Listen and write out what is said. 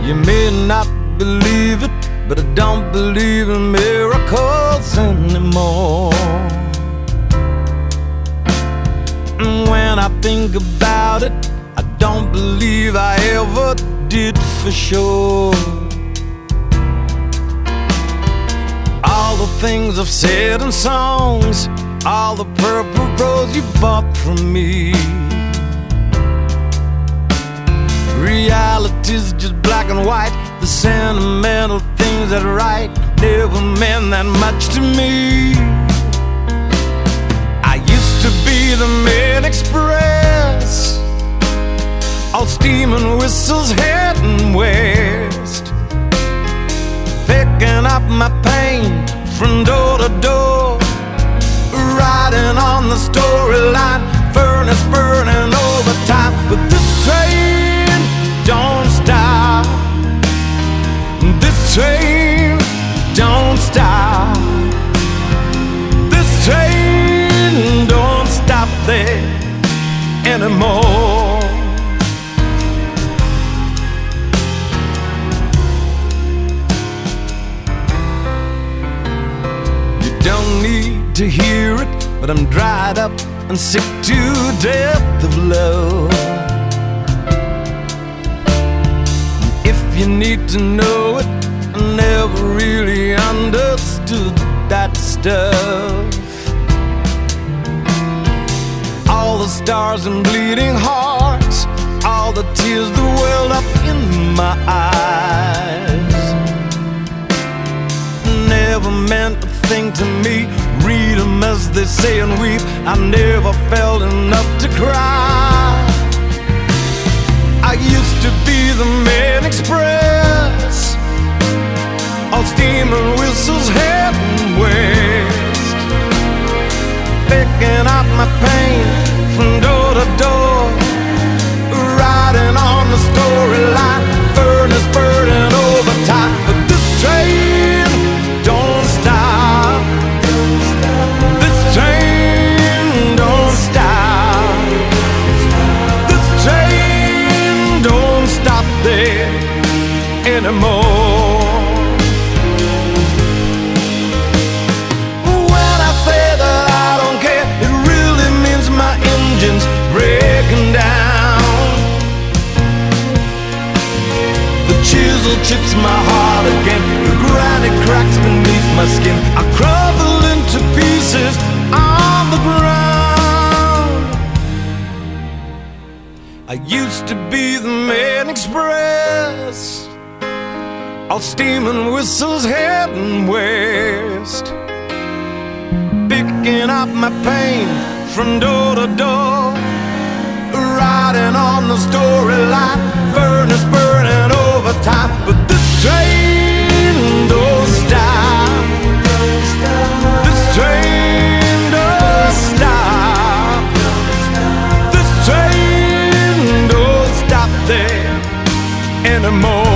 You may not believe it, but I don't believe in miracles anymore. And when I think about it, I don't believe I ever did for sure. All the things I've said in songs, all the purple rose you bought from me, reality's just black and white. The sentimental things that write never meant that much to me. I used to be the main express, all steam and whistles heading west, picking up my pain from door to door, riding on the storyline, furnace burning overtime. But this train don't stop, this train don't stop, this train don't stop there anymore. You don't need to hear it, but I'm dried up and sick to death of love. If you need to know it, I never really understood that stuff. All the stars and bleeding hearts, all the tears that welled up in my eyes, never meant a thing to me. Read them as they say and weep. I never felt enough to cry. I used to be the main express, all steam and whistles heading west, picking up my pain from door to door, riding on the storyline, furnace burning overtime. But this train don't stop, this train don't stop, this train don't stop there anymore. When I say that I don't care, it really means my engine's breaking down. The chisel chips my heart again, the granite cracks beneath my skin. I crumble into pieces on the ground. I used to be the main express, all steam and whistles heading west, picking up my pain from door to door, riding on the storyline, furnace burning overtime. But this train don't stop, this train don't stop, this train don't stop there anymore.